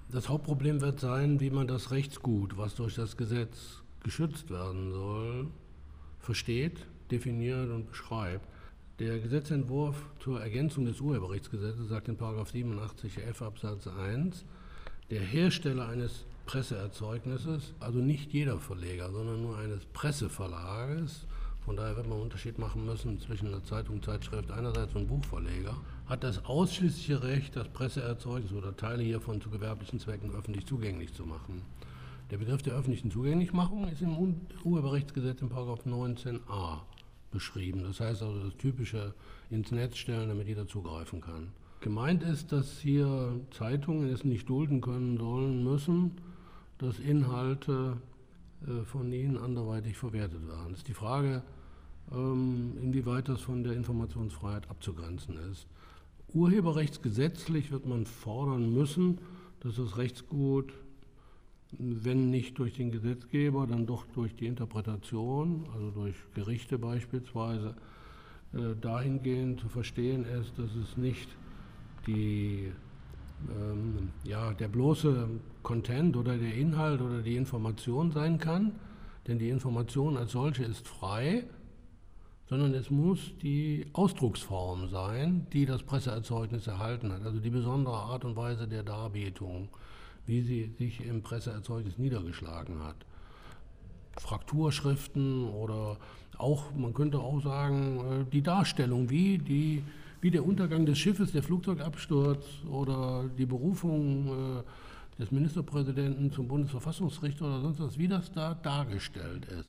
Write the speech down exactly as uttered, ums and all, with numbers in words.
Das Hauptproblem wird sein, wie man das Rechtsgut, was durch das Gesetz geschützt werden soll, versteht, definiert und beschreibt. Der Gesetzentwurf zur Ergänzung des Urheberrechtsgesetzes sagt in Paragraph siebenundachtzig f Absatz eins, der Hersteller eines Presseerzeugnisses, also nicht jeder Verleger, sondern nur eines Presseverlages, von daher wird man einen Unterschied machen müssen zwischen einer Zeitung, Zeitschrift einerseits und Buchverleger, hat das ausschließliche Recht, das Presseerzeugnis oder Teile hiervon zu gewerblichen Zwecken öffentlich zugänglich zu machen. Der Begriff der öffentlichen Zugänglichmachung ist im Urheberrechtsgesetz in Paragraph neunzehn a beschrieben. Das heißt also das typische ins Netz stellen, damit jeder zugreifen kann. Gemeint ist, dass hier Zeitungen es nicht dulden können sollen müssen, dass Inhalte von ihnen anderweitig verwertet werden. Es ist die Frage, inwieweit das von der Informationsfreiheit abzugrenzen ist. Urheberrechtsgesetzlich wird man fordern müssen, dass das Rechtsgut, wenn nicht durch den Gesetzgeber, dann doch durch die Interpretation, also durch Gerichte beispielsweise, dahingehend zu verstehen ist, dass es nicht die, ähm, ja, der bloße Content oder der Inhalt oder die Information sein kann, denn die Information als solche ist frei, sondern es muss die Ausdrucksform sein, die das Presseerzeugnis erhalten hat, also die besondere Art und Weise der Darbietung, wie sie sich im Presseerzeugnis niedergeschlagen hat. Frakturschriften oder auch, man könnte auch sagen, die Darstellung, wie, die, wie der Untergang des Schiffes, der Flugzeugabsturz oder die Berufung des Ministerpräsidenten zum Bundesverfassungsrichter oder sonst was, wie das da dargestellt ist.